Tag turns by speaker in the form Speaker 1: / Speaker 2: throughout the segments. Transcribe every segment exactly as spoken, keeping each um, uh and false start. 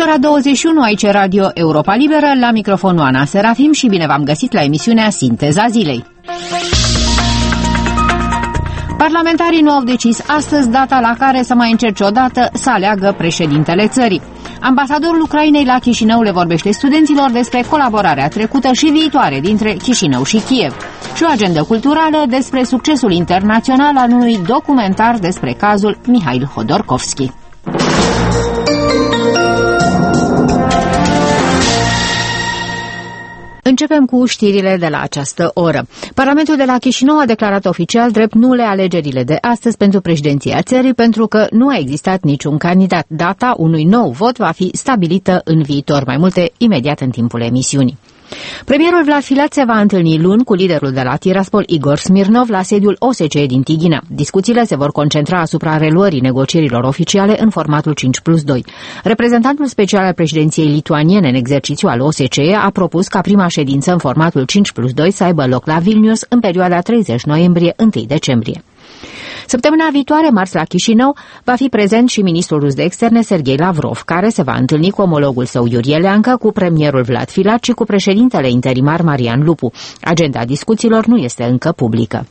Speaker 1: Este ora douăzeci și unu, aici Radio Europa Liberă, la microfonul Ana Serafim și bine v-am găsit la emisiunea Sinteza Zilei. Parlamentarii nu au decis astăzi data la care să mai încerce odată să aleagă președintele țării. Ambasadorul Ucrainei la Chișinău le vorbește studenților despre colaborarea trecută și viitoare dintre Chișinău și Kiev și o agendă culturală despre succesul internațional al unui documentar despre cazul Mihail Hodorkovski. Începem cu știrile de la această oră. Parlamentul de la Chișinău a declarat oficial drept nule alegerile de astăzi pentru președinția țării pentru că nu a existat niciun candidat. Data unui nou vot va fi stabilită în viitor. Mai multe imediat în timpul emisiunii. Premierul Vlad Filat se va întâlni luni cu liderul de la Tiraspol, Igor Smirnov, la sediul O S C E din Tighina. Discuțiile se vor concentra asupra reluării negocierilor oficiale în formatul cinci plus doi. Reprezentantul special al președinției lituaniene în exercițiu al O S C E a propus ca prima ședință în formatul cinci plus doi să aibă loc la Vilnius în perioada treizeci noiembrie - întâi decembrie. Săptămâna viitoare, marți, la Chișinău, va fi prezent și ministrul rus de externe Sergei Lavrov, care se va întâlni cu omologul său Iurie Leancă, cu premierul Vlad Filat și cu președintele interimar Marian Lupu. Agenda discuțiilor nu este încă publică.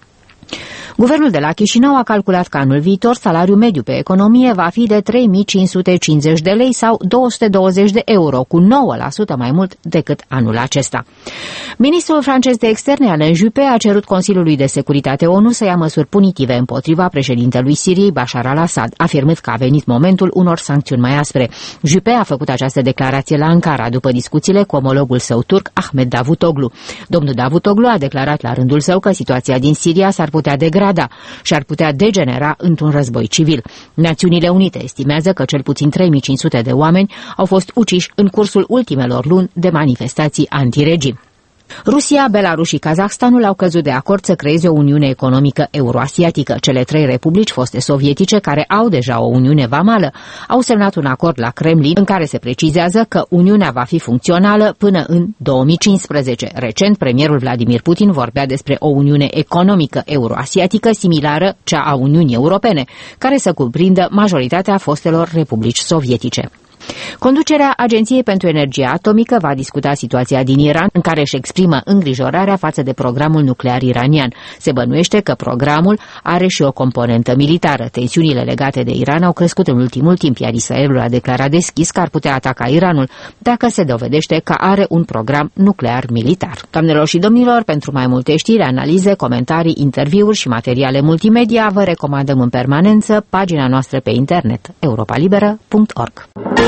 Speaker 1: Guvernul de la Chișinău a calculat că anul viitor salariul mediu pe economie va fi de trei mii cinci sute cincizeci de lei sau două sute douăzeci de euro, cu nouă la sută mai mult decât anul acesta. Ministrul francez de externe, Alain Juppé, a cerut Consiliului de Securitate ONU să ia măsuri punitive împotriva președintelui Siriei, Bashar al-Assad, afirmând că a venit momentul unor sancțiuni mai aspre. Juppé a făcut această declarație la Ankara după discuțiile cu omologul său turc, Ahmed Davutoglu. Domnul Davutoglu a declarat la rândul său că situația din Siria s-ar putea degrada și ar putea degenera într-un război civil. Națiunile Unite estimează că cel puțin trei mii cinci sute de oameni au fost uciși în cursul ultimelor luni de manifestații antiregim. Rusia, Belarus și Kazahstanul au căzut de acord să creeze o uniune economică euroasiatică. Cele trei republici foste sovietice, care au deja o uniune vamală, au semnat un acord la Kremlin în care se precizează că uniunea va fi funcțională până în două mii cincisprezece. Recent, premierul Vladimir Putin vorbea despre o uniune economică euroasiatică similară cea a Uniunii Europene, care să cuprindă majoritatea fostelor republici sovietice. Conducerea Agenției pentru Energie Atomică va discuta situația din Iran, în care își exprimă îngrijorarea față de programul nuclear iranian. Se bănuiește că programul are și o componentă militară. Tensiunile legate de Iran au crescut în ultimul timp, iar Israelul a declarat deschis că ar putea ataca Iranul dacă se dovedește că are un program nuclear militar. Doamnelor și domnilor, pentru mai multe știri, analize, comentarii, interviuri și materiale multimedia, vă recomandăm în permanență pagina noastră pe internet europa liberă punct org.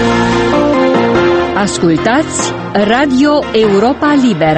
Speaker 2: Ascultați Radio Europa Liberă.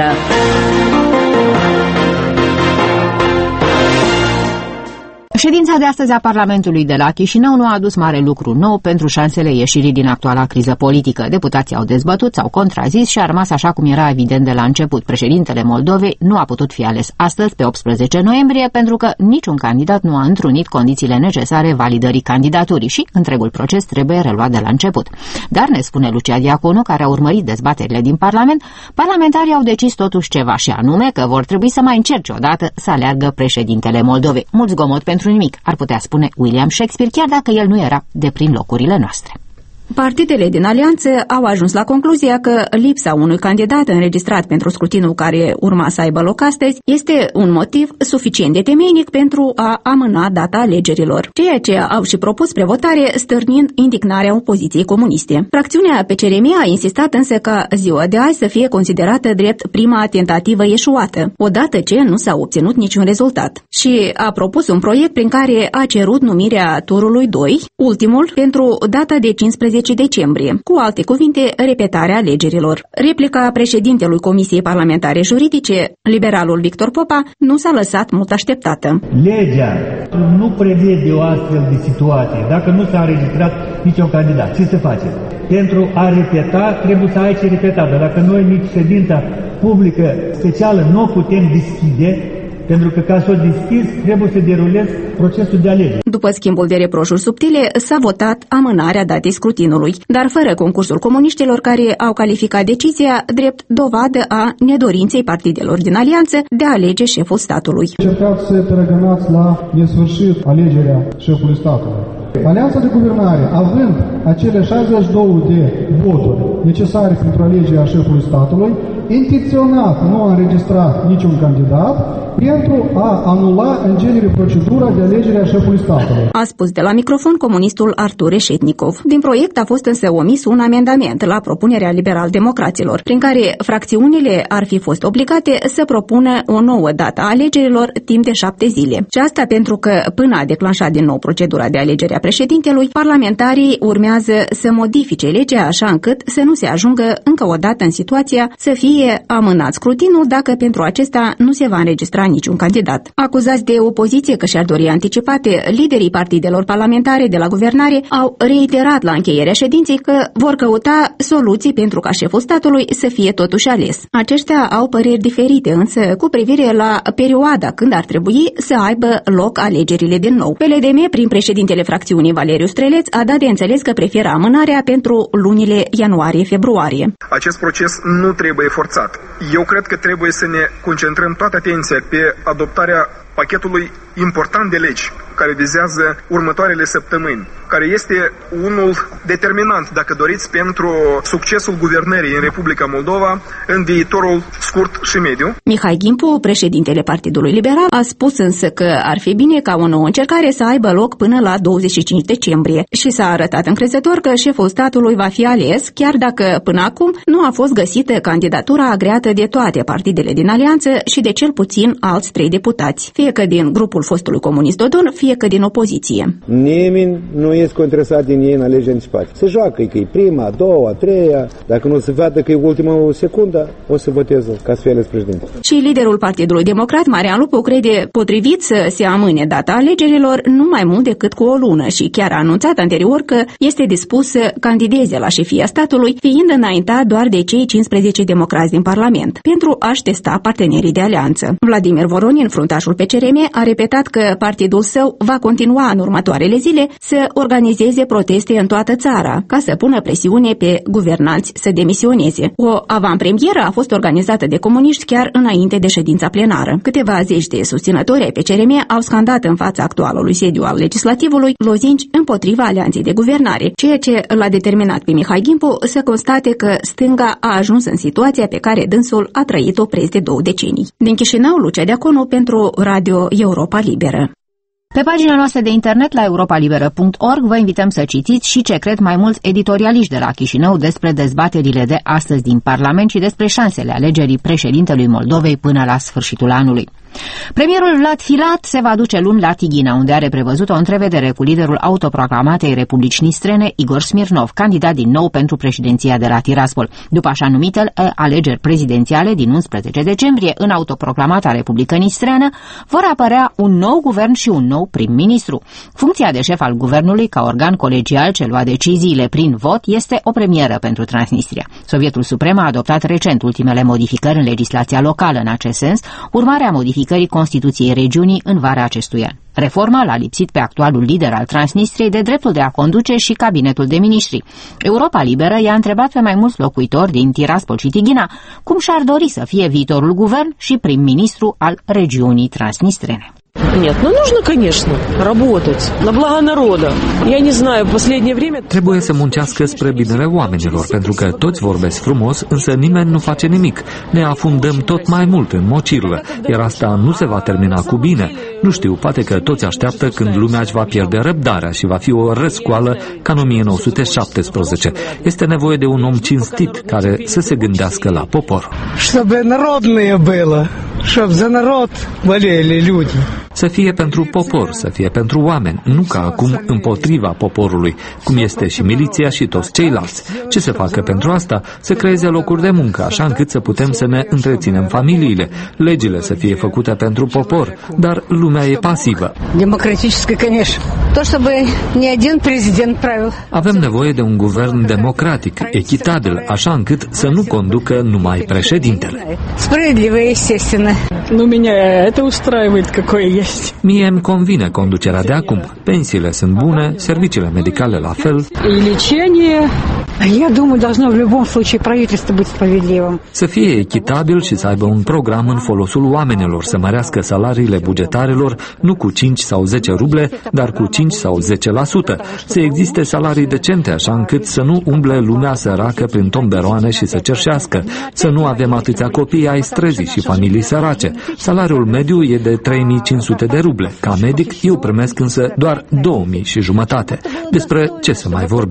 Speaker 1: Ședința de astăzi a Parlamentului de la Chișinău nu a adus mare lucru nou pentru șansele ieșirii din actuala criză politică. Deputații au dezbătut, s-au contrazis și a rămas așa cum era evident de la început. Președintele Moldovei nu a putut fi ales astăzi, pe optsprezece noiembrie, pentru că niciun candidat nu a întrunit condițiile necesare validării candidaturii și întregul proces trebuie reluat de la început. Dar, ne spune Lucia Diaconu, care a urmărit dezbaterile din Parlament, parlamentarii au decis totuși ceva, și anume că vor trebui să mai încerce odată să aleargă președintele Moldovei. Mult zgomot pentru nimic, ar putea spune William Shakespeare, chiar dacă el nu era de prin locurile noastre.
Speaker 3: Partidele din alianță au ajuns la concluzia că lipsa unui candidat înregistrat pentru scrutinul care urma să aibă loc astăzi este un motiv suficient de temeinic pentru a amâna data alegerilor, ceea ce au și propus spre votare, stârnind indignarea opoziției comuniste. Fracțiunea P C R M a insistat însă ca ziua de azi să fie considerată drept prima tentativă eșuată, odată ce nu s-a obținut niciun rezultat, și a propus un proiect prin care a cerut numirea turului doi, ultimul, pentru data de cincisprezece decembrie, cu alte cuvinte, repetarea alegerilor. Replica președintelui Comisiei Parlamentare Juridice, liberalul Victor Popa, nu s-a lăsat mult așteptată.
Speaker 4: Legea nu prevede o astfel de situație. Dacă nu s-a înregistrat niciun candidat, ce se face? Pentru a repeta, trebuie să ai ce repeta. Dar dacă noi nici ședința publică specială nu o putem deschide, pentru că ca să o deschizi, trebuie să derulezi procesul de alegere.
Speaker 3: După schimbul de reproșuri subtile, s-a votat amânarea datei scrutinului, dar fără concursul comuniștilor, care au calificat decizia drept dovadă a nedorinței partidelor din alianță de a alege șeful statului.
Speaker 5: Încercați să perăgănați la nesfârșit alegerea șefului statului. Alianța de guvernare, având acele șaizeci și două de voturi necesare pentru alegerea șefului statului, intenționat nu a înregistrat niciun candidat pentru a anula în genere procedura de alegere a șefului statului.
Speaker 3: A spus de la microfon comunistul Artur Reșetnikov. Din proiect a fost însă omis un amendament la propunerea liberal-democraților, prin care fracțiunile ar fi fost obligate să propună o nouă dată a alegerilor timp de șapte zile. Și asta pentru că, până a declanșat din nou procedura de alegere a președintelui, parlamentarii urmează să modifice legea așa încât să nu se ajungă încă o dată în situația să fie amânat scrutinul dacă pentru acesta nu se va înregistra niciun candidat. Acuzați de opoziție că și-ar dori anticipate, liderii partidelor parlamentare de la guvernare au reiterat la încheierea ședinței că vor căuta soluții pentru ca șeful statului să fie totuși ales. Aceștia au păreri diferite însă cu privire la perioada când ar trebui să aibă loc alegerile din nou. P L D M, prin președintele fracțiunii Valeriu Streleț, a dat de înțeles că preferă amânarea pentru lunile ianuarie-februarie.
Speaker 6: Acest proces nu trebuie forțat. Eu cred că trebuie să ne concentrăm toată atenția pe adoptarea pachetului important de legi care vizează următoarele săptămâni, care este unul determinant, dacă doriți, pentru succesul guvernării în Republica Moldova în viitorul scurt și mediu.
Speaker 3: Mihai Gimpu, președintele Partidului Liberal, a spus însă că ar fi bine ca o nouă încercare să aibă loc până la douăzeci și cinci decembrie și s-a arătat încrezător că șeful statului va fi ales, chiar dacă până acum nu a fost găsită candidatura agreată de toate partidele din alianță și de cel puțin alți trei deputați, fie că din grupul fostului comunist Dodon, fie că din opoziție.
Speaker 7: Nimeni nu este interesat din ei în alegeri anticipate. Se joacă, că e prima, a doua, a treia, dacă nu se vadă că e ultima secundă, o să voteze ca să fie ales președinte.
Speaker 3: Și liderul Partidului Democrat, Marian Lupu, crede potrivit să se amâne data alegerilor nu mai mult decât cu o lună și chiar a anunțat anterior că este dispus să candideze la șefia statului, fiind înaintat doar de cei cincisprezece democrați din Parlament, pentru a-și testa partenerii de alianță. Vladimir Voronin, fruntașul P C R M, a repetat că partidul său va continua în următoarele zile să organizeze proteste în toată țara, ca să pună presiune pe guvernanți să demisioneze. O avantpremieră a fost organizată de comuniști chiar înainte de ședința plenară. Câteva zeci de susținători ai P C R M au scandat în fața actualului sediu al legislativului lozinci împotriva alianței de guvernare, ceea ce l-a determinat pe Mihai Gimpu să constate că stânga a ajuns în situația pe care dânsul a trăit-o preț de două decenii. Din Chișinău, Lucia Deaconu pentru Radio Europa Liberă.
Speaker 1: Pe pagina noastră de internet la europa liberă punct org vă invităm să citiți și ce cred mai mulți editorialiști de la Chișinău despre dezbaterile de astăzi din Parlament și despre șansele alegerii președintelui Moldovei până la sfârșitul anului. Premierul Vlad Filat se va duce luni la Tighina, unde are prevăzut o întrevedere cu liderul autoproclamatei Republici Nistrene, Igor Smirnov, candidat din nou pentru președinția de la Tiraspol. După așa numitele alegeri prezidențiale din unsprezece decembrie, în autoproclamata Republică Nistreană vor apărea un nou guvern și un nou prim-ministru. Funcția de șef al guvernului ca organ colegial ce lua deciziile prin vot este o premieră pentru Transnistria. Sovietul Suprem a adoptat recent ultimele modificări în legislația locală în acest sens, urmarea modificării Constituției regiunii în vara acestui an. Reforma l-a lipsit pe actualul lider al Transnistriei de dreptul de a conduce și cabinetul de miniștri. Europa Liberă i-a întrebat pe mai mulți locuitori din Tiraspol și Tighina cum și-ar dori să fie viitorul guvern și prim-ministru al regiunii transnistrene.
Speaker 8: Нет, ну нужно, конечно, работать на благо народа. Я не знаю, в последнее время...
Speaker 9: Trebuie să muncească spre binele oamenilor, pentru că toți vorbesc frumos, însă nimeni nu face nimic. Ne afundăm tot mai mult în mocirlă, iar asta nu se va termina cu bine. Nu știu, poate că toți așteaptă când lumea își va pierde răbdarea și va fi o răscoală ca în o mie nouă sute șaptesprezece. Este nevoie de un om cinstit care să se gândească la popor.
Speaker 10: Чтобы народное было, чтобы за народ болели люди.
Speaker 9: Să fie pentru popor, să fie pentru oameni, nu ca acum împotriva poporului, cum este și miliția și toți ceilalți. Ce să facă pentru asta? Să creeze locuri de muncă, așa încât să putem să ne întreținem familiile, legile să fie făcute pentru popor, dar lumea e pasivă.
Speaker 10: Democratică, конечно. То, чтобы ни один президент правил.
Speaker 9: Avem nevoie de un guvern democratic, echitabil, așa încât să nu conducă numai președintele.
Speaker 10: Справедливо, естественно.
Speaker 8: Ну, меня это устраивает, какое есть.
Speaker 9: Mie îmi convine conducerea de acum. Pensiile sunt bune, serviciile medicale la fel.
Speaker 8: И лечение,
Speaker 10: Я думаю, должно в любом случае правительство быть справедливым.
Speaker 9: Să fie echitabil și să aibă un program în folosul oamenilor, să mărească salariile bugetarilor nu cu cinci sau zece ruble, dar cu cinci sau zece la sută. Să existe salarii decente, așa încât să nu umble lumea săracă prin tomberoane și să cerșească, să nu avem atâția copii ai străzii și familii sărace. Salariul mediu e de trei mii cinci sute de ruble. Ca medic, eu primesc însă doar două mii și jumătate. Despre ce să mai vorbi?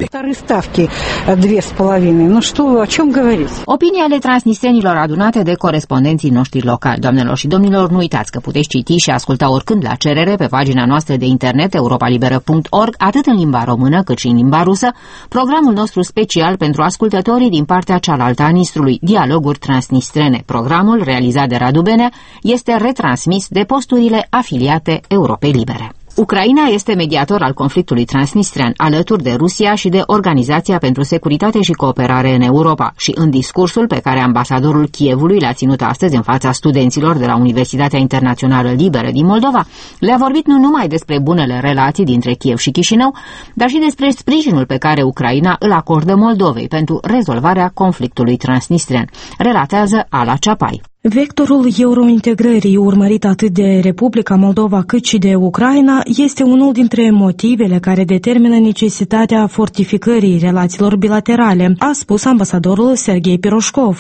Speaker 1: Opinia ale transnistrenilor adunate de corespondenții noștri locali. Doamnelor și domnilor, nu uitați că puteți citi și asculta oricând la cerere pe pagina noastră de internet europa liberă punct org, atât în limba română cât și în limba rusă, programul nostru special pentru ascultătorii din partea cealaltă a Nistrului, Dialoguri Transnistrene. Programul, realizat de Radu Benea, este retransmis de posturile afiliate Europei Libere. Ucraina este mediator al conflictului transnistrean, alături de Rusia și de Organizația pentru Securitate și Cooperare în Europa, și în discursul pe care ambasadorul Kievului l-a ținut astăzi în fața studenților de la Universitatea Internațională Liberă din Moldova, le-a vorbit nu numai despre bunele relații dintre Kiev și Chișinău, dar și despre sprijinul pe care Ucraina îl acordă Moldovei pentru rezolvarea conflictului transnistrean, relatează Ala Ceapai.
Speaker 11: Vectorul eurointegrării urmărit atât de Republica Moldova cât și de Ucraina este unul dintre motivele care determină necesitatea fortificării relațiilor bilaterale, a spus ambasadorul Serghei Piroșkov.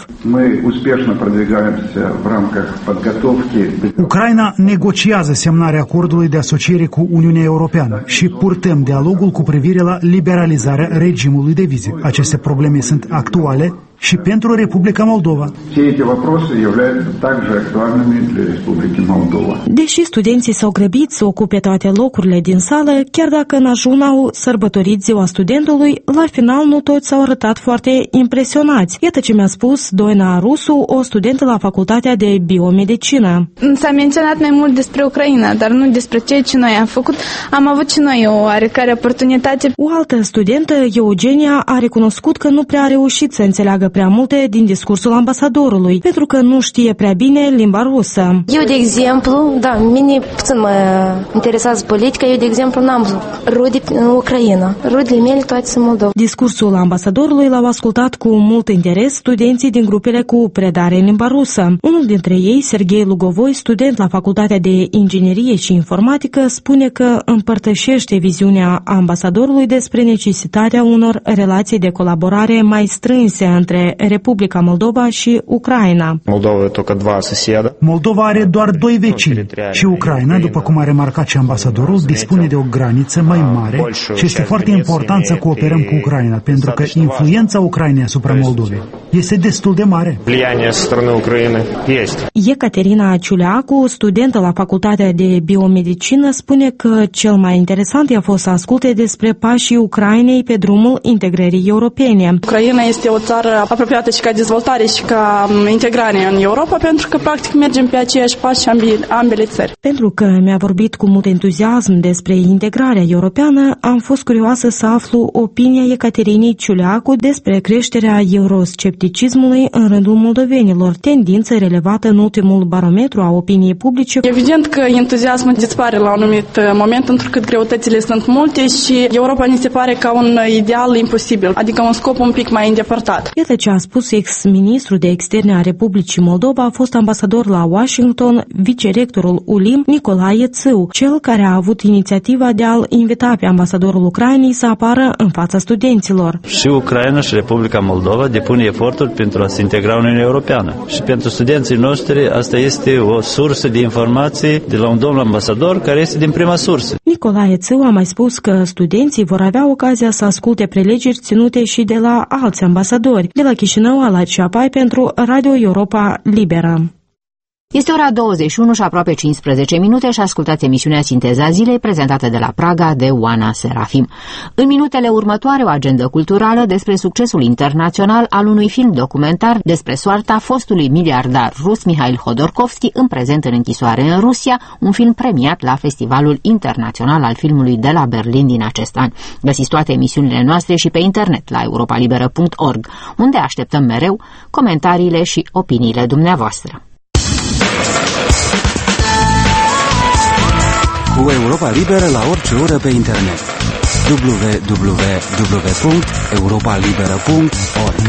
Speaker 12: Ucraina negociază semnarea acordului de asociere cu Uniunea Europeană și purtăm dialogul cu privire la liberalizarea regimului de vize. Aceste probleme sunt actuale și pentru Republica Moldova.
Speaker 11: Deși studenții s-au grăbit să ocupe toate locurile din sală, chiar dacă în ajun au sărbătorit ziua studentului, la final nu toți s-au arătat foarte impresionați. Iată ce mi-a spus Doina Rusu, o studentă la Facultatea de Biomedicină.
Speaker 13: S-a menționat mai mult despre Ucraina, dar nu despre ceea ce noi am făcut. Am avut și noi o oarecare oportunitate.
Speaker 11: O altă studentă, Eugenia, a recunoscut că nu prea a reușit să înțeleagă prea multe din discursul ambasadorului, pentru că nu știe prea bine limba rusă.
Speaker 14: Eu, de exemplu, da, mine puțin mă interesează politica, eu, de exemplu, n-am rude în Ucraina. Rudele mele toate sunt Moldova.
Speaker 11: Discursul ambasadorului l-au ascultat cu mult interes studenții din grupele cu predare în limba rusă. Unul dintre ei, Serghei Lugovoi, student la Facultatea de Inginerie și Informatică, spune că împărtășește viziunea ambasadorului despre necesitatea unor relații de colaborare mai strânse între Republica Moldova și Ucraina.
Speaker 12: Moldova are doar doi vecini și Ucraina, după cum a remarcat și ambasadorul, dispune de o graniță mai mare și este foarte important să cooperăm cu Ucraina, pentru că influența Ucrainei asupra Moldovei este destul de mare.
Speaker 11: Ecaterina Ciuleacu, studentă la Facultatea de Biomedicină, spune că cel mai interesant i-a fost să asculte despre pașii Ucrainei pe drumul integrării europene.
Speaker 15: Ucraina este o țară apropiată și ca dezvoltare și ca integrare în Europa, pentru că practic mergem pe aceiași pași și ambele țări.
Speaker 11: Pentru că mi-a vorbit cu mult entuziasm despre integrarea europeană, am fost curioasă să aflu opinia Ecaterinei Ciuleacu despre creșterea euroscepticismului în rândul moldovenilor, tendință relevată în ultimul barometru a opiniei publice.
Speaker 15: Evident că entuziasmul dispare la un anumit moment, pentru că greutățile sunt multe și Europa ni se pare ca un ideal imposibil, adică un scop un pic mai îndepărtat.
Speaker 11: Iată ce a spus ex-ministru de externe a Republicii Moldova, a fost ambasador la Washington, vicerectorul U L I M, Nicolae Țâu, cel care a avut inițiativa de a-l invita pe ambasadorul Ucrainei să apară în fața studenților.
Speaker 16: Și Ucraina și Republica Moldova depun eforturi pentru a se integra în Uniunea Europeană. Și pentru studenții noștri asta este o sursă de informații de la un domn ambasador care este din prima sursă.
Speaker 11: Nicolae Țâu a mai spus că studenții vor avea ocazia să asculte prelegeri ținute și de la alți ambasadori. De la Chișinău, Ala Ceapai pentru Radio Europa Liberă.
Speaker 1: Este ora douăzeci și unu și aproape cincisprezece minute și ascultați emisiunea Sinteza Zilei prezentată de la Praga de Oana Serafim. În minutele următoare o agendă culturală despre succesul internațional al unui film documentar despre soarta fostului miliardar rus Mihail Hodorkovski, în prezent în închisoare în Rusia, un film premiat la Festivalul Internațional al Filmului de la Berlin din acest an. Găsiți toate emisiunile noastre și pe internet la europa liberă punct org, unde așteptăm mereu comentariile și opiniile dumneavoastră.
Speaker 17: cu Europa Liberă la orice oră pe internet. w w w punct europa liberă punct org.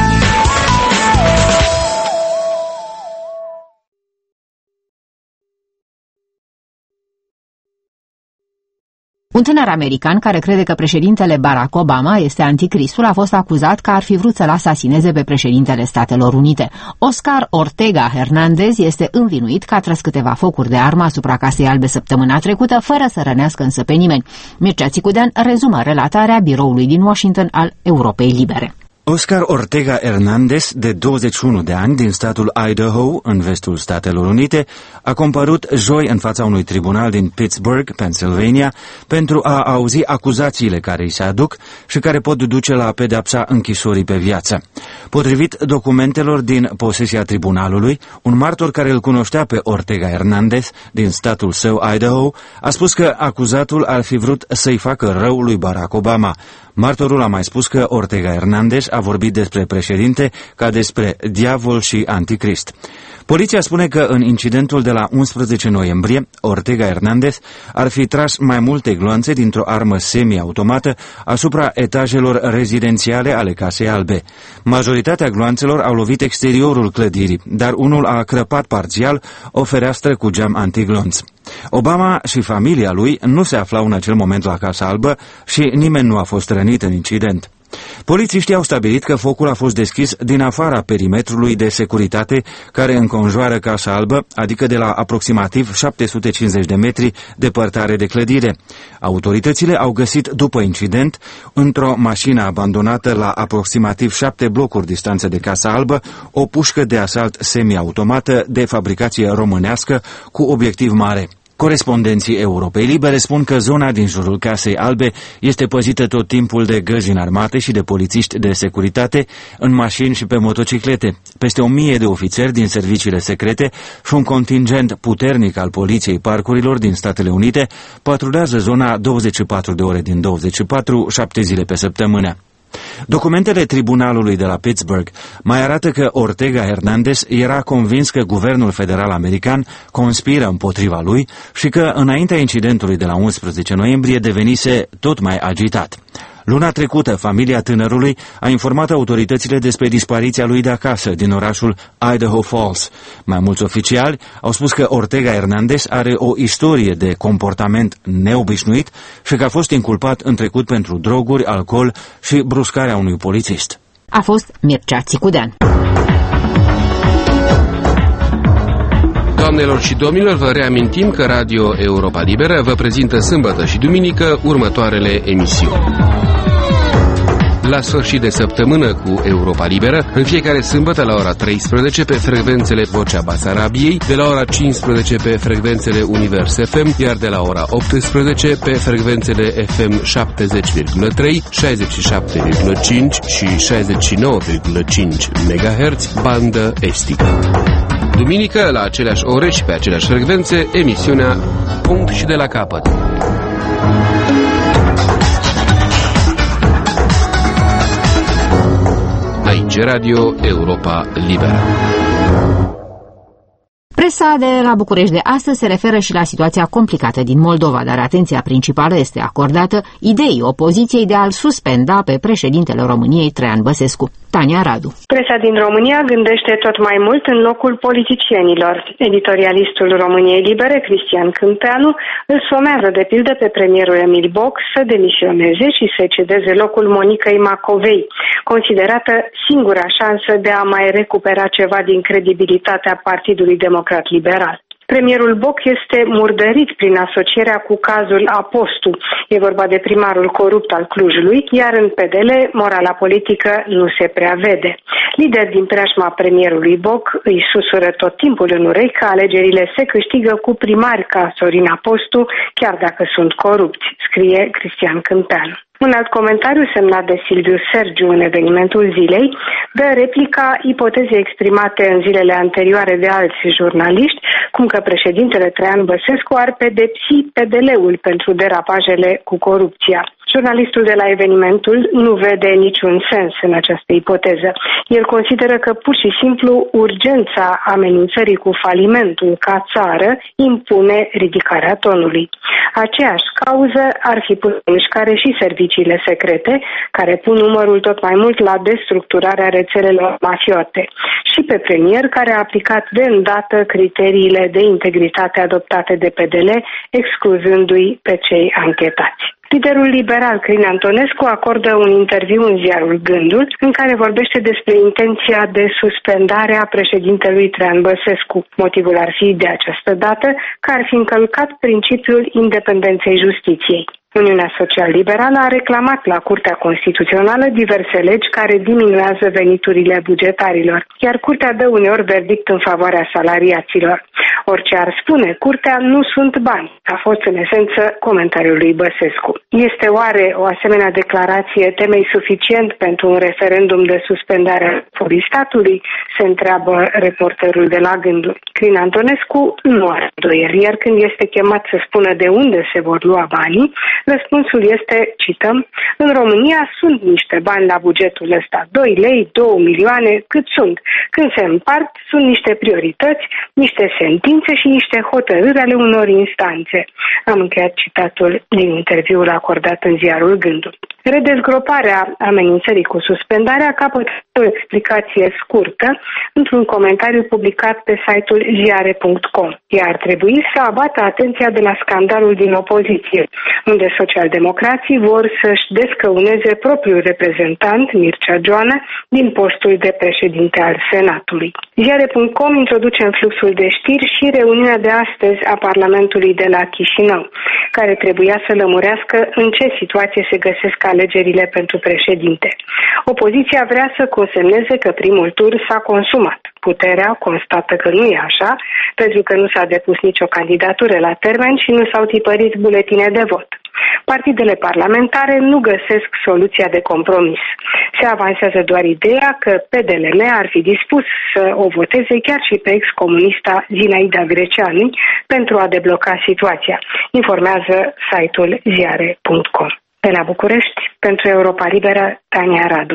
Speaker 1: Un tânăr american care crede că președintele Barack Obama este anticristul a fost acuzat că ar fi vrut să-l asasineze pe președintele Statelor Unite. Oscar Ortega Hernandez este învinuit că a tras câteva focuri de armă asupra Casei Albe săptămâna trecută, fără să rănească însă pe nimeni. Mircea Țicudean rezumă relatarea biroului din Washington al Europei Libere.
Speaker 18: Oscar Ortega Hernandez, de douăzeci și unu de ani, din statul Idaho, în vestul Statelor Unite, a compărut joi în fața unui tribunal din Pittsburgh, Pennsylvania, pentru a auzi acuzațiile care îi se aduc și care pot duce la pedeapsa închisorii pe viață. Potrivit documentelor din posesia tribunalului, un martor care îl cunoștea pe Ortega Hernandez din statul său Idaho a spus că acuzatul ar fi vrut să-i facă rău lui Barack Obama. Martorul a mai spus că Ortega Hernandez a vorbit despre președinte ca despre diavol și anticrist. Poliția spune că în incidentul de la unsprezece noiembrie, Ortega Hernandez ar fi tras mai multe gloanțe dintr-o armă semi-automată asupra etajelor rezidențiale ale Casei Albe. Majoritatea gloanțelor au lovit exteriorul clădirii, dar unul a crăpat parțial o fereastră cu geam antiglonț. Obama și familia lui nu se aflau în acel moment la Casa Albă și nimeni nu a fost rănit în incident. Polițiștii au stabilit că focul a fost deschis din afara perimetrului de securitate care înconjoară Casa Albă, adică de la aproximativ șapte sute cincizeci de metri departare de clădire. Autoritățile au găsit după incident, într-o mașină abandonată la aproximativ șapte blocuri distanță de Casa Albă, o pușcă de asalt semi-automată de fabricație românească cu obiectiv mare. Corespondenții Europei Libere spun că zona din jurul Casei Albe este păzită tot timpul de găzi înarmate și de polițiști de securitate în mașini și pe motociclete. Peste o mie de ofițeri din serviciile secrete și un contingent puternic al Poliției Parcurilor din Statele Unite patrulează zona douăzeci și patru de ore din douăzeci și patru, șapte zile pe săptămână. Documentele tribunalului de la Pittsburgh mai arată că Ortega Hernandez era convins că guvernul federal american conspiră împotriva lui și că înaintea incidentului de la unsprezece noiembrie devenise tot mai agitat. Luna trecută, familia tânărului a informat autoritățile despre dispariția lui de acasă, din orașul Idaho Falls. Mai mulți oficiali au spus că Ortega Hernandez are o istorie de comportament neobișnuit și că a fost inculpat în trecut pentru droguri, alcool și bruscarea unui polițist.
Speaker 1: A fost Mircea Țicudean.
Speaker 19: Doamnelor și domnilor, vă reamintim că Radio Europa Liberă vă prezintă sâmbătă și duminică următoarele emisiuni. La sfârșit de săptămână cu Europa Liberă, în fiecare sâmbătă la ora treisprezece pe frecvențele Vocea Basarabiei, de la ora cincisprezece pe frecvențele Univers F M, iar de la ora optsprezece pe frecvențele F M șaptezeci virgulă trei, șaizeci și șapte virgulă cinci și șaizeci și nouă virgulă cinci megahertz, bandă estică. Duminică, la aceleași ore și pe aceleași frecvențe, emisiunea Punct și de la capăt. Aici Radio Europa Liberă.
Speaker 1: Presa de la București de astăzi se referă și la situația complicată din Moldova, dar atenția principală este acordată ideii opoziției de a-l suspenda pe președintele României, Traian Băsescu. Tania Radu.
Speaker 20: Presa din România gândește tot mai mult în locul politicienilor. Editorialistul României Libere, Cristian Câmpeanu, îl somează de pildă pe premierul Emil Boc să demisioneze și să cedeze locul Monicăi Macovei, considerată singura șansă de a mai recupera ceva din credibilitatea Partidului Democrat Liberal. Premierul Boc este murdărit prin asocierea cu cazul Apostu. E vorba de primarul corupt al Clujului, iar în P D L morala politică nu se prea vede. Lideri din preajma premierului Boc îi susură tot timpul în urechi că alegerile se câștigă cu primari ca Sorin Apostu, chiar dacă sunt corupți, scrie Cristian Câmpeanu. Un alt comentariu semnat de Silviu Sergiu în evenimentul zilei dă replica ipotezei exprimate în zilele anterioare de alți jurnaliști, cum că președintele Traian Băsescu ar pedepsi P D L-ul pentru derapajele cu corupția. Jurnalistul de la evenimentul nu vede niciun sens în această ipoteză. El consideră că pur și simplu urgența amenințării cu falimentul ca țară impune ridicarea tonului. Aceeași cauză ar fi pus în mișcare și serviciile secrete, care pun numărul tot mai mult la destructurarea rețelelor mafiote, și pe premier, care a aplicat de îndată criteriile de integritate adoptate de P D L, excluzându-i pe cei anchetați. Liderul liberal Crin Antonescu acordă un interviu în ziarul Gândul, în care vorbește despre intenția de suspendare a președintelui Traian Băsescu. Motivul ar fi de această dată că ar fi încălcat principiul independenței justiției. Uniunea Social-Liberală a reclamat la Curtea Constituțională diverse legi care diminuează veniturile bugetarilor, iar Curtea dă uneori verdict în favoarea salariaților. Orice ar spune, Curtea nu sunt bani, a fost în esență comentariul lui Băsescu. Este oare o asemenea declarație temei suficient pentru un referendum de suspendare a șefului statului? Se întreabă reporterul de la Gândul. Crin Antonescu nu are îndoieli, iar când este chemat să spună de unde se vor lua banii, răspunsul este, cităm, în România sunt niște bani la bugetul ăsta, doi lei, două milioane, cât sunt. Când se împart, sunt niște priorități, niște sentințe și niște hotărâri ale unor instanțe. Am încheiat citatul din interviul acordat în ziarul Gândul. Redezgroparea amenințării cu suspendarea capătă o explicație scurtă într-un comentariu publicat pe site-ul ziare punct com. Ea ar trebui să abată atenția de la scandalul din opoziție, unde socialdemocrații vor să-și descăuneze propriul reprezentant, Mircea Joană, din postul de președinte al Senatului. ziare punct com introduce în fluxul de știri și reuniunea de astăzi a Parlamentului de la Chișinău, care trebuia să lămurească în ce situație se găsesc alegerile pentru președinte. Opoziția vrea să consemneze că primul tur s-a consumat. Puterea constată că nu e așa, pentru că nu s-a depus nicio candidatură la termen și nu s-au tipărit buletine de vot. Partidele parlamentare nu găsesc soluția de compromis. Se avansează doar ideea că P D L M ar fi dispus să o voteze chiar și pe ex-comunista Zinaida Greceanu pentru a debloca situația, informează site-ul ziare punct com. De la București, pentru Europa Liberă, Tania Radu.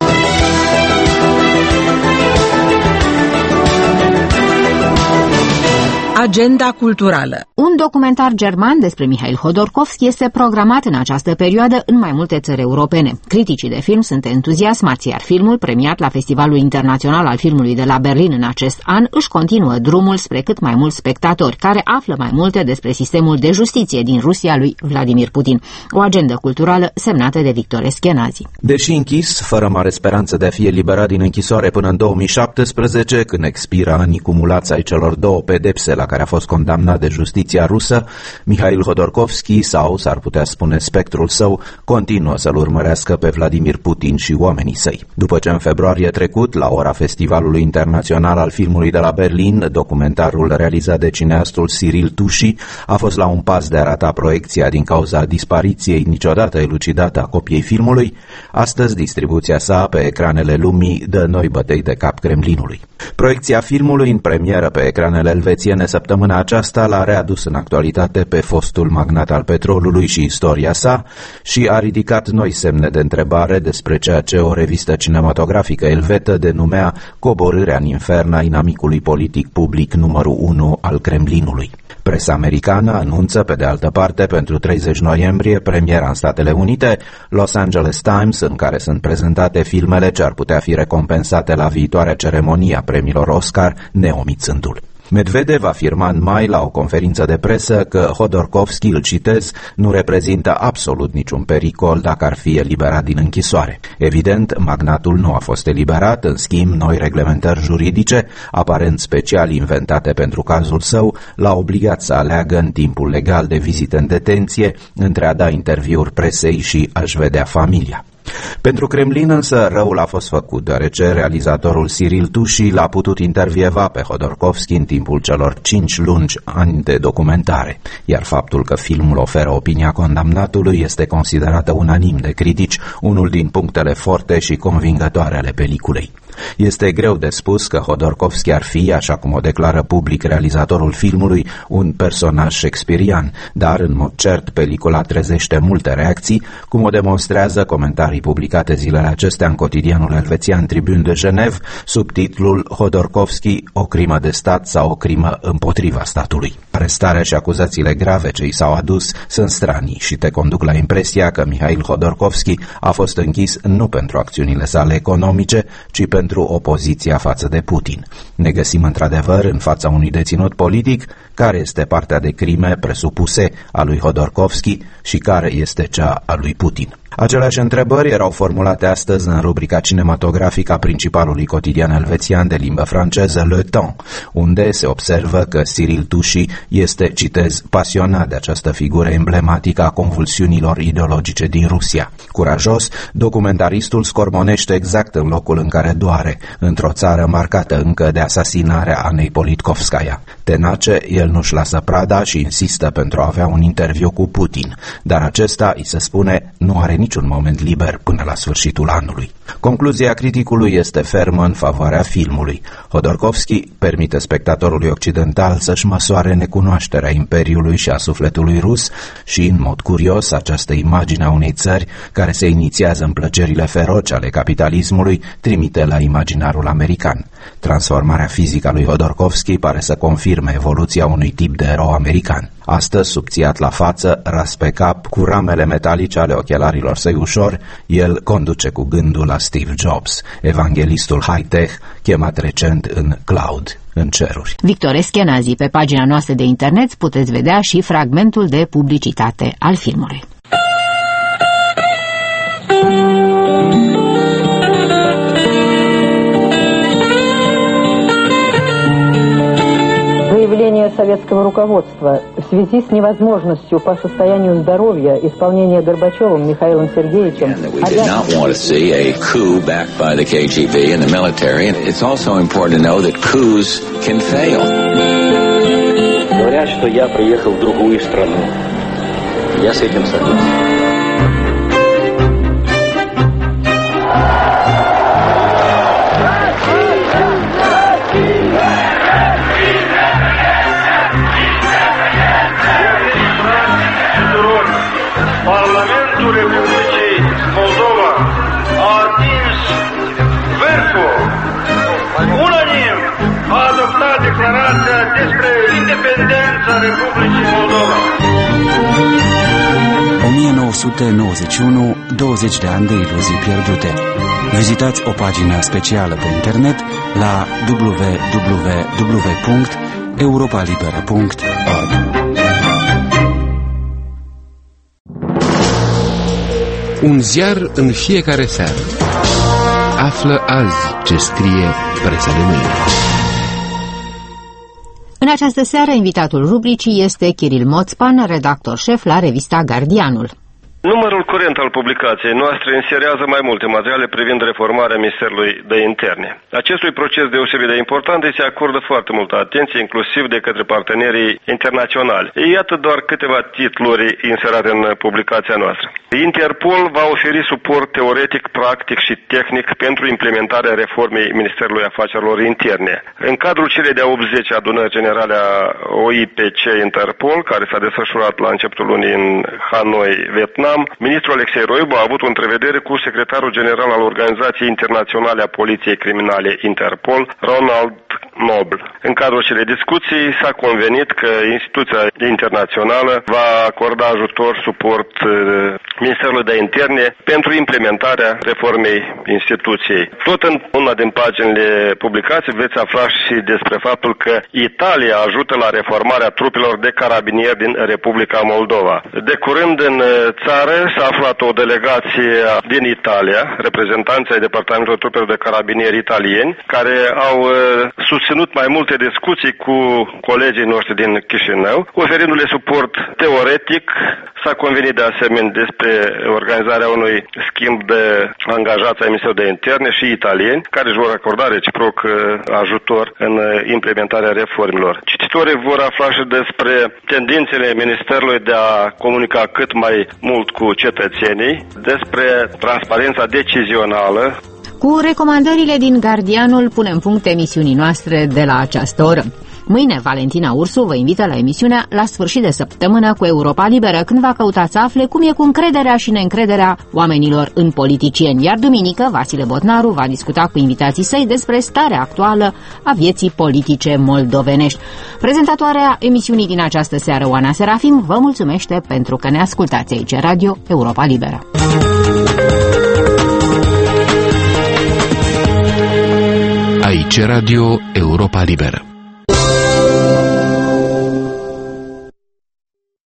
Speaker 1: Agenda culturală. Un documentar german despre Mihail Hodorkovski este programat în această perioadă în mai multe țări europene. Criticii de film sunt entuziasmați, iar filmul, premiat la Festivalul Internațional al Filmului de la Berlin în acest an, își continuă drumul spre cât mai mulți spectatori, care află mai multe despre sistemul de justiție din Rusia lui Vladimir Putin. O agendă culturală semnată de Victor Eschenazi.
Speaker 21: Deși închis, fără mare speranță de a fi eliberat din închisoare până în două mii șaptesprezece, când expiră anii cumulați ai celor două pedepse la care a fost condamnat de justiția rusă, Mihail Hodorkovski, sau s-ar putea spune spectrul său, continuă să-l urmărească pe Vladimir Putin și oamenii săi. După ce în februarie trecut, la ora Festivalului Internațional al Filmului de la Berlin, documentarul realizat de cineastul Cyril Tushi a fost la un pas de a rata proiecția din cauza dispariției niciodată elucidată a copiei filmului, astăzi distribuția sa pe ecranele lumii dă noi bătăi de cap Kremlinului. Proiecția filmului în premieră pe ecranele elvețiene săptămâna aceasta l-a readus în actualitate pe fostul magnat al petrolului și istoria sa și a ridicat noi semne de întrebare despre ceea ce o revistă cinematografică elvetă denumea coborârea în infern a inamicului politic public numărul unu al Kremlinului. Presa americană anunță, pe de altă parte, pentru treizeci noiembrie premiera în Statele Unite, Los Angeles Times, în care sunt prezentate filmele ce ar putea fi recompensate la viitoarea ceremonie a premiilor Oscar, neomițându-l. Medvedev afirma în mai la o conferință de presă că Hodorkovski, îl citez, nu reprezintă absolut niciun pericol dacă ar fi eliberat din închisoare. Evident, magnatul nu a fost eliberat, în schimb, noi reglementări juridice, aparent special inventate pentru cazul său, l-au obligat să aleagă în timpul legal de vizite în detenție între a da interviuri presei și a-și vedea familia. Pentru Kremlin însă răul a fost făcut, deoarece realizatorul Cyril Tushi l-a putut intervieva pe Hodorkovski în timpul celor cinci lungi ani de documentare, iar faptul că filmul oferă opinia condamnatului este considerată unanim de critici unul din punctele forte și convingătoare ale peliculei. Este greu de spus că Hodorkovski ar fi, așa cum o declară public realizatorul filmului, un personaj shakespearian, dar în mod cert pelicula trezește multe reacții, cum o demonstrează comentarii publicate zilele acestea în cotidianul elvețian Tribune de Genève sub titlul Hodorkovski, o crimă de stat sau o crimă împotriva statului. Arestarea și acuzațiile grave ce i s-au adus sunt stranii și te conduc la impresia că Mihail Hodorkovski a fost închis nu pentru acțiunile sale economice, ci pentru opoziția față de Putin. Ne găsim într-adevăr în fața unui deținut politic care este partea de crime presupuse a lui Hodorkovski și care este cea a lui Putin. Aceleași întrebări erau formulate astăzi în rubrica cinematografică a principalului cotidian elvețian de limbă franceză Le Temps, unde se observă că Cyril Touchy este, citez, pasionat de această figură emblematică a convulsiunilor ideologice din Rusia. Curajos, documentaristul scormonește exact în locul în care doare, într-o țară marcată încă de asasinarea Anei Politkovskaya. Tenace, el nu-și lasă prada și insistă pentru a avea un interviu cu Putin, dar acesta, îi se spune, nu are niciun moment liber până la sfârșitul anului. Concluzia criticului este fermă în favoarea filmului. Hodorkovski permite spectatorului occidental să-și măsoare necunoașterea imperiului și a sufletului rus și, în mod curios, această imagine a unei țări care se inițiază în plăcerile feroce ale capitalismului trimite la imaginarul american. Transformarea fizică a lui Hodorkovski pare să confirme evoluția unui tip de erou american. Astăzi, subțiat la față, ras pe cap, cu ramele metalice ale ochelarilor săi ușor, el conduce cu gândul la Steve Jobs, evanghelistul high-tech, chemat recent în cloud, în ceruri.
Speaker 1: Victor Eschenazi, pe pagina noastră de internet puteți vedea și fragmentul de publicitate al filmului.
Speaker 2: Заявление советского руководства в связи с невозможностью по состоянию здоровья исполнения Горбачевым Михаилом Сергеевичем.
Speaker 22: We did not want to see a coup backed by the K G B and the military. And it's also important to know that coups can fail.
Speaker 23: Говорят, что я приехал в другую страну. Я с этим согласен.
Speaker 24: Parlamentul Republicii Moldova a atins vârful. Unanim a adoptat declarația despre independența Republicii Moldova.
Speaker 17: o mie nouă sute nouăzeci și unu, douăzeci de ani de iluzii pierdute. Vizitați o pagină specială pe internet la w w w punct europa liberă punct org.
Speaker 19: Un ziar în fiecare seară. Află azi ce scrie presa de mâine.
Speaker 1: În această seară, invitatul rubricii este Kiril Moțpan, redactor șef la revista Gardianul.
Speaker 25: Numărul curent al publicației noastre inserează mai multe materiale privind reformarea Ministerului de Interne. Acestui proces deosebit de important îi se acordă foarte multă atenție, inclusiv de către partenerii internaționali. Iată doar câteva titluri inserate în publicația noastră. Interpol va oferi suport teoretic, practic și tehnic pentru implementarea reformei Ministerului Afacerilor Interne. În cadrul celei de-a optzecea adunări generale a O I P C Interpol, care s-a desfășurat la începutul lunii în Hanoi, Vietnam, ministrul Alexei Roibu a avut o întrevedere cu secretarul general al Organizației Internaționale a Poliției Criminale Interpol, Ronald Noble. În cadrul acelei discuții s-a convenit că instituția internațională va acorda ajutor, suport Ministerului de Interne pentru implementarea reformei instituției. Tot în una din paginile publicației veți afla și despre faptul că Italia ajută la reformarea trupelor de carabinieri din Republica Moldova. De curând în țară s-a aflat o delegație din Italia, reprezentanții ai Departamentului Trupelor de Carabinieri italieni, care au susținut mai multe discuții cu colegii noștri din Chișinău, oferindu-le suport teoretic. S-a convenit de asemenea despre organizarea unui schimb de angajați ai Ministerului de Interne și italieni, care își vor acorda reciproc ajutor în implementarea reformelor. Cititorii vor afla și despre tendințele Ministerului de a comunica cât mai mult cu cetățenii, despre transparența decizională.
Speaker 1: Cu recomandările din Guardianul punem punct emisiunii noastre de la această oră. Mâine, Valentina Ursu vă invită la emisiunea La sfârșit de săptămână cu Europa Liberă, când va căuta să afle cum e cu încrederea și neîncrederea oamenilor în politicieni. Iar duminică, Vasile Botnaru va discuta cu invitații săi despre starea actuală a vieții politice moldovenești. Prezentatoarea emisiunii din această seară, Oana Serafim, vă mulțumește pentru că ne ascultați aici, Radio Europa Liberă.
Speaker 19: Aici Radio Europa Liberă.